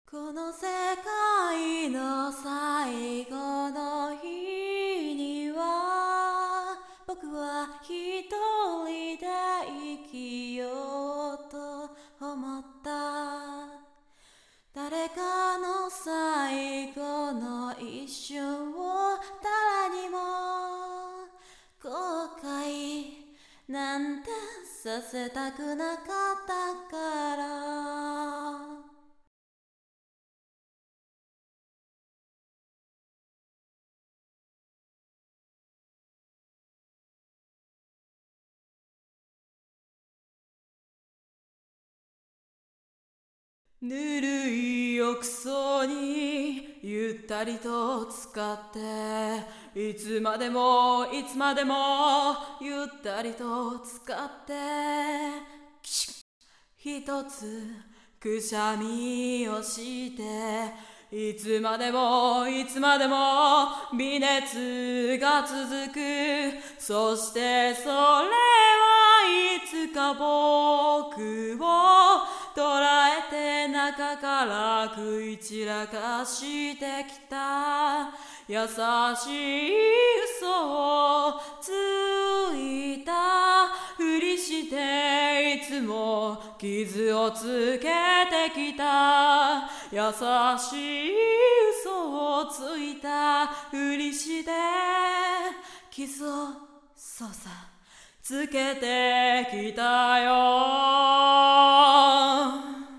この世界の最後の日には僕は一人で生きようと思った。誰かの最後の一瞬を誰にも後悔なんてさせたくなかったから。ぬるい浴槽にゆったりと浸かっていつまでもいつまでもゆったりと浸かって一つくしゃみをしていつまでもいつまでも微熱が続く。そしてそれはいつか僕を捉えて中から食い散らかしてきた優しい嘘をついたふりしていつも傷をつけてきた優しい嘘をついたふりして傷をそうさつけてきたよ。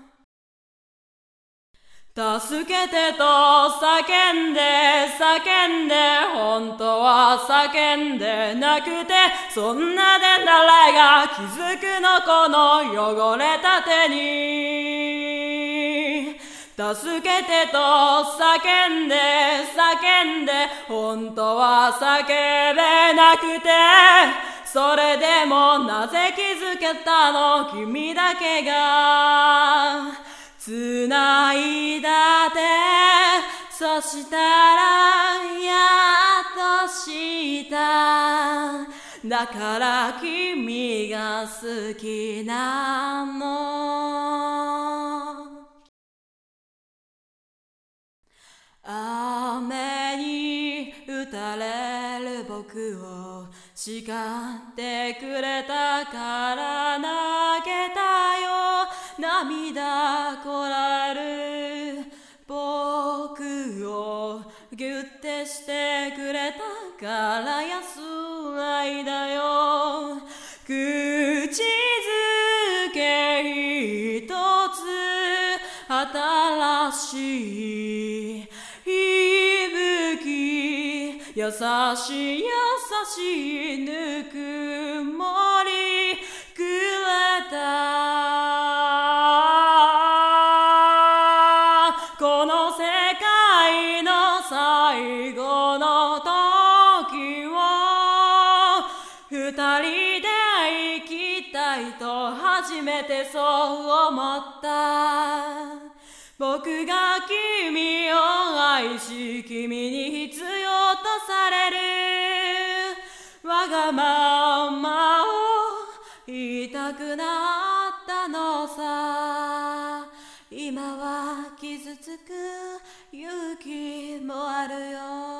助けてと叫んで叫んで本当は叫んでなくてそんなで誰が気づくのこの汚れた手に。助けてと叫んで叫んで本当は叫べなくてそれでもなぜ気づけたの君だけがつないだ手そしたらやっとしただから君が好きなの。雨に打たれる僕を叱ってくれたから泣けたよ。涙こらえる僕をギュッてしてくれたから安らいだよ。口づけ一つ新しい息吹優しい優しいぬくもりくれた。この世界の最後の時を二人で生きたいと初めてそう思った。僕が君を愛し君に必要とされるわがままを言いたくなったのさ。今は傷つく勇気もあるよ。